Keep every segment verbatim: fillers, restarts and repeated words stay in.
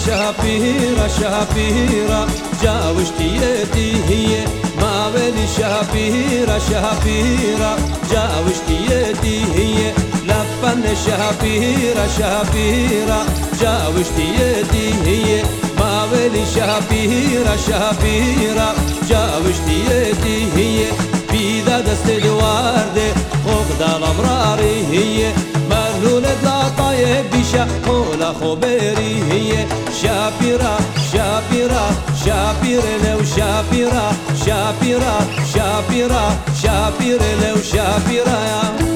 شابيرة شابيرة جاوشتي يدي هي ما ولي شابيرة شابيرة جاوشتي يدي هي لبن شابيرة شابيرة جاوشتي يدي هي ما ولي شابيرة شابيرة جاوشتي يدي هي بيدا دست الوردة وقد الأمراري هي مرلولة لا طايب بشا ولا خبري هي شابيرة شابيرة شابيرة لو شابيرة شابيرة شابيرة شابيرة لو شابيرة يا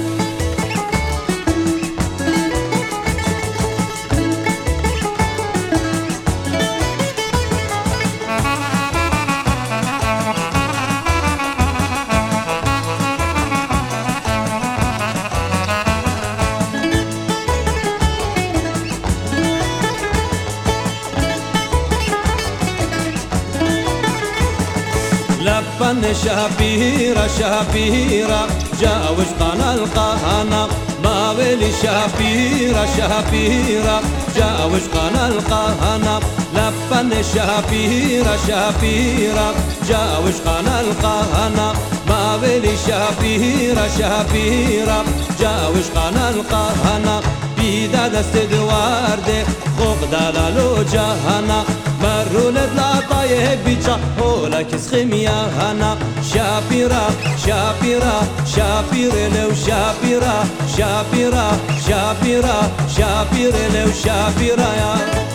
لبن شابيرة شابيرة جاوز قنا القهنا ما ولي شابيرة شابيرة جاوز قنا القهنا لبن شابيرة شابيرة جاوز قنا القهنا ما ولي شابيرة شابيرة جاوز قنا القهنا بيدا دست الوردة خوق دلالو جهنا مرو لا طايب بيجا ولا كس خميا هنا شابيرة شابيرة شابيرة لو شابيرة شابيرة شابيرة شابيرة لو شابيرة يا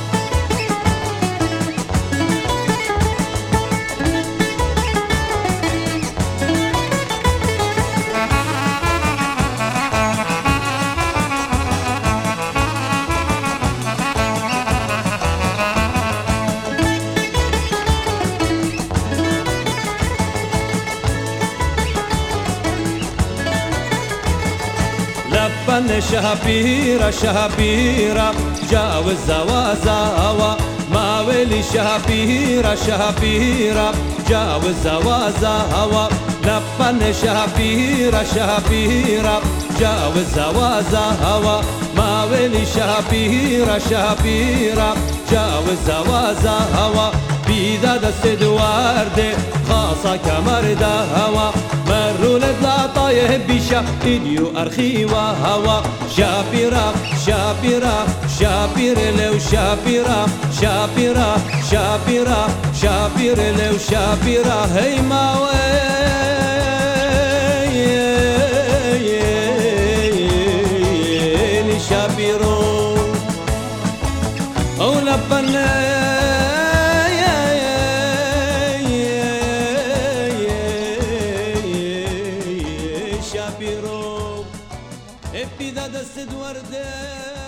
لبن شابيرة شابيرة جاوز زوازاوا ما ولي شابيرة شابيرة جاوز زوازاوا لبن شابيرة شابيرة جاوز زوازاوا ما ولي شابيرة شابيرة جاوز زوازاوا بيدا دست دوارده خاصة كمرده هوا مرو لا طايب بشا إليو أرخي وهوا شابيرة شابيرة شابيرة لو شابيرة شابيرة شابيرة شابيرة لو شابيرة هي ما وين شابيرو أو لبنا شابيرو ابتدى دست ورده